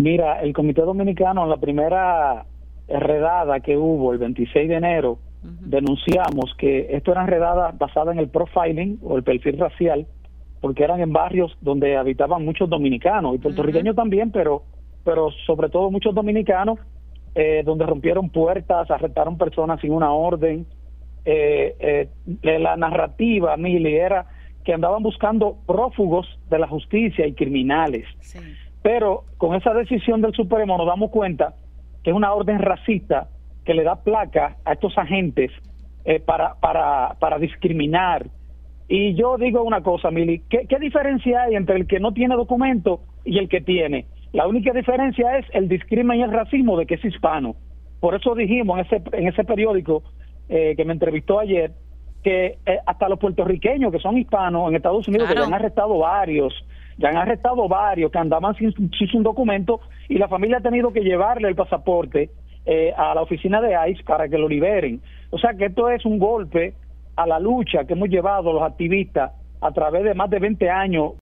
Mira, el Comité Dominicano, en la primera redada que hubo el 26 de enero, denunciamos que esto eran redadas basadas en el profiling o el perfil racial, porque eran en barrios donde habitaban muchos dominicanos y puertorriqueños también, pero sobre todo muchos dominicanos, donde rompieron puertas, arrestaron personas sin una orden. La narrativa, Mili, era que andaban buscando prófugos de la justicia y criminales. Sí. Pero con esa decisión del Supremo nos damos cuenta que es una orden racista que le da placa a estos agentes para discriminar. Y yo digo una cosa, Mili, ¿qué diferencia hay entre el que no tiene documento y el que tiene? La única diferencia es el discrimen y el racismo de que es hispano. Por eso dijimos en ese periódico que me entrevistó ayer, que hasta los puertorriqueños que son hispanos en Estados Unidos, claro, que ya han arrestado varios que andaban sin documento, y la familia ha tenido que llevarle el pasaporte a la oficina de ICE para que lo liberen. O sea que esto es un golpe a la lucha que hemos llevado los activistas a través de más de 20 años